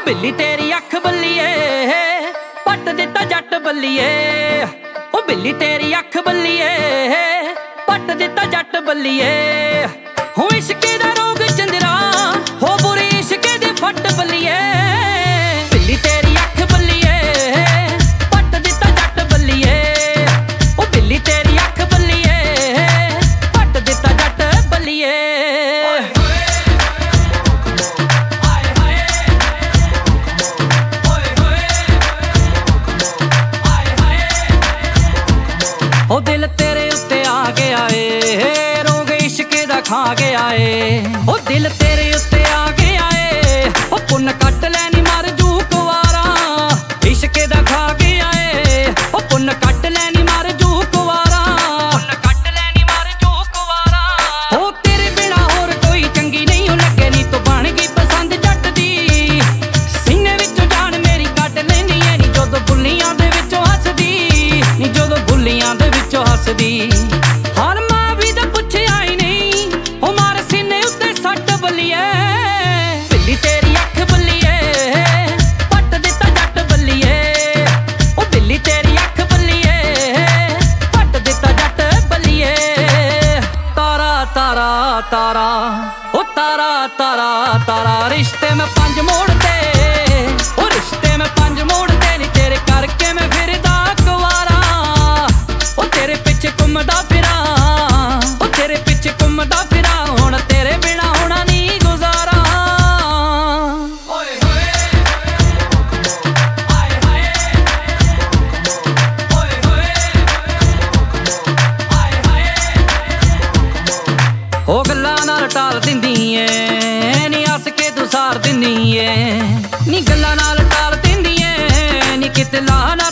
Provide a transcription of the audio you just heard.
ਬਿੱਲੀ ਤੇਰੀ ਅੱਖ ਬੱਲੀਏ ਪੱਟ ਦਿੱਤਾ ਜੱਟ ਬੱਲੀਏ। ਓ ਬਿੱਲੀ ਤੇਰੀ ਅੱਖ ਬੱਲੀਏ ਪੱਟ ਦਿੱਤਾ ਜੱਟ ਬੱਲੀਏ। ਹੋ ਇਸ਼ਕੇ ਦਾ ਰੋਗ ਚੰਦਰਾ ਹੋ ਬੁਰੀ ਇਸ਼ਕੇ ਦੇ ਫੱਟ ਬੱਲੀਏ। ਬਿੱਲੀ ਤੇਰੀ ਅੱਖ ਬੱਲੀਏ ਪੱਟ ਦਿੱਤਾ ਜੱਟ ਬੱਲੀਏ। ਓ ਬਿੱਲੀ ਤੇਰੀ ਅੱਖ ਬੱਲੀਏ ਪੱਟ ਦਿੱਤਾ ਜੱਟ ਬੱਲੀਏ। ਉਹ ਦਿਲ ਤੇਰੇ ਉੱਤੇ ਆ ਗਿਆ ਏ ਰੋਗ ਇਸ਼ਕੇ ਦਾ ਖਾ ਗਿਆ ਏ। ਉਹ ਦਿਲ ਤੇਰੇ ਉੱਤੇ ਆ ਗਿਆ ਏ ਉਹ ਪੁੰਨ ਕੱਟ ਲੈ ਨੀ ਮਰ ਜੂ ਕੁਵਾਰਾ। ਇਸ਼ਕੇ ਦਾ ਖਾ ਗਿਆ ਏ ਉਹ ਪੁੰਨ ਕੱਟ ਲੈ ਨੀ ਮਰ ਜੂ ਕੁਵਾਰਾ। ਪੁੰਨ ਕੱਟ ਲੈ ਨੀ ਮਰ ਜੂ ਕੁਵਾਰਾ। ਉਹ ਤੇਰੇ ਬਿਨਾ ਹੋਰ ਕੋਈ ਚੰਗੀ ਨਹੀਂ ਉਹ ਲੱਗੇ ਨੀ ਤੂੰ ਬਣ ਗਈ ਪਸੰਦ ਜੱਟ ਦੀ। ਸੀਨੇ ਵਿੱਚੋਂ ਜਾਨ ਮੇਰੀ ਕੱਢ ਲੈਂਦੀ ਏ ਨੀ ਜਦੋਂ ਬੁੱਲੀਆਂ ਦੇ ਵਿੱਚੋਂ ਹੱਸਦੀ। ਨੀ ਜਦੋਂ ਬੁੱਲੀਆਂ ਦੇ ਵਿੱਚੋਂ ਹੱਸਦੀ। ਹਾਲ ਮਾਂ ਵੀ ਤਾਂ ਪੁੱਛਿਆ ਹੀ ਨਹੀਂ ਉਹ ਮਾਰ ਸੀਨੇ ਉੱਤੇ ਸੱਟ ਬੱਲੀਏ। ਬਿੱਲੀ ਤੇਰੀ ਅੱਖ ਬੱਲੀਏ ਪੱਟ ਦਿੱਤਾ ਜੱਟ ਬੱਲੀਏ। ਉਹ ਬਿੱਲੀ ਤੇਰੀ ਅੱਖ ਬੱਲੀਏ ਪੱਟ ਦਿੱਤਾ ਜੱਟ ਬੱਲੀਏ। ਤਾਰਾ ਤਾਰਾ ਤਾਰਾ ਉਹ ਤਾਰਾ ਤਾਰਾ ਤਾਰਾ ਰਿਸ਼ਤੇ ਮੈਂ ਪੰਜ ਮੋੜ ਤੇ। ਉਹ ਰਿਸ਼ਤੇ ਮੈਂ ਪੰਜ ਮੋੜ ਤੇ ਨੀ ਤੇਰੇ ਕਰਕੇ ਮੈਂ ਫਿਰਦਾ ਕੁਵਾਰਾ। ਉਹ ਤੇਰੇ ਪਿੱਛੇ ਘੁੰਮਦਾ ਫਿਰਾਂ ਉਹ ਤੇਰੇ ਪਿੱਛੇ ਘੁੰਮਦਾ ਫਿਰਾਂ। ਹੁਣ ਤੇਰੇ ਬਿਨਾ ਹੋਣਾ ਨੀ ਗੁਜ਼ਾਰਾ। ਓਏ ਹੋਏ ਆਏ ਹਾਏ ਓਏ ਹੋਏ ਆਏ ਹਾਏ। ਉਹ ਗੱਲਾਂ ਨਾਲ ਟਾਲ ਦਿੰਦੀ ਏ ਨੀ ਹੱਸ ਕੇ ਤੂੰ ਸਾਰ ਦਿੰਦੀ ਏ। ਨੀ ਗੱਲਾਂ ਨਾਲ ਟਾਲ ਦਿੰਦੀ ਏ ਨੀ ਕਿਤੇ ਲਾ